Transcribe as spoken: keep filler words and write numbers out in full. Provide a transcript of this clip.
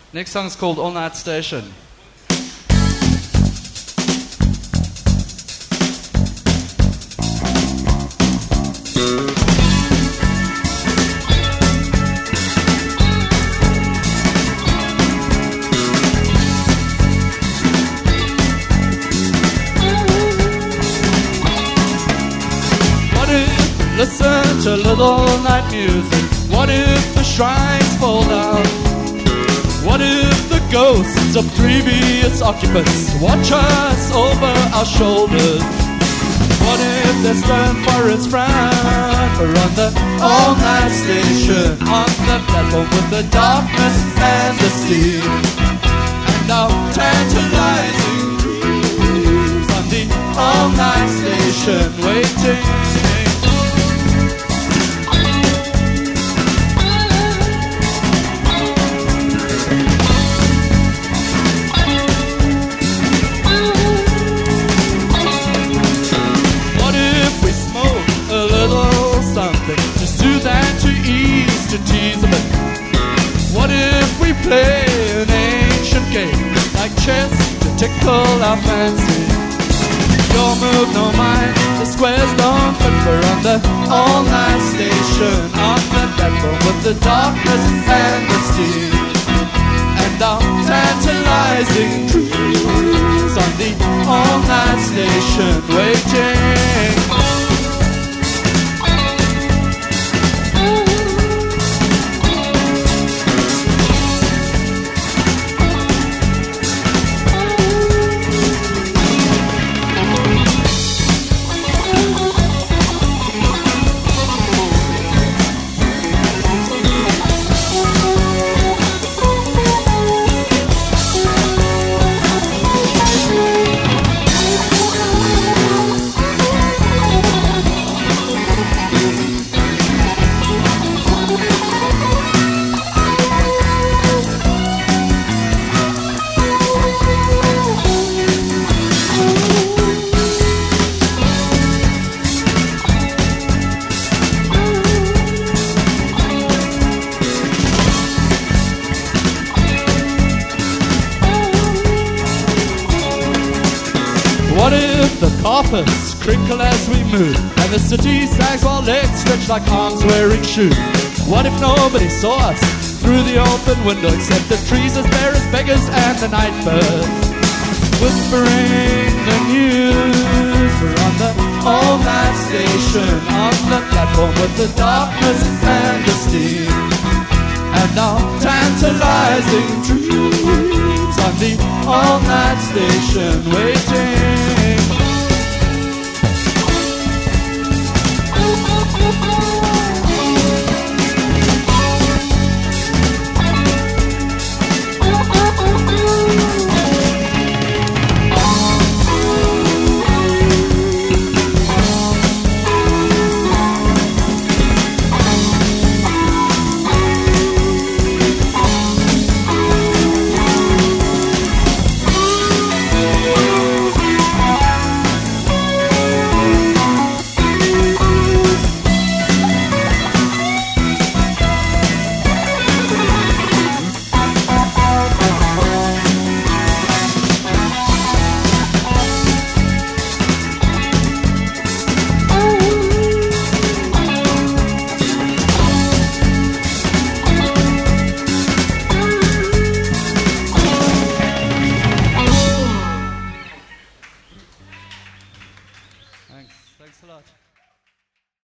Next song is called All Night Station. What if listen to little night music? What if the shrines fall down? What if the ghosts of previous occupants watch us over our shoulders? What if there's stern forest front? We're on the all-night station, on the platform with the darkness and the steam, and our tantalizing dreams on the all-night station waiting. Just do that to ease, to tease a bit. What if we play an ancient game like chess to tickle our fancy? Your move, no mine, the squares don't fit. We're on the all-night station, on the platform with the darkness and the steam, and our tantalizing dreams on the all-night station waiting. What if the carpets crinkle as we move, and the city sags while legs stretch like arms wearing shoes? What if nobody saw us through the open window except the trees as bare as beggars and the night birds whispering the news? We're on the all-night station, on the platform with the darkness and the steam, and our tantalizing dreams on the all-night station waiting. Thanks. Thanks a lot.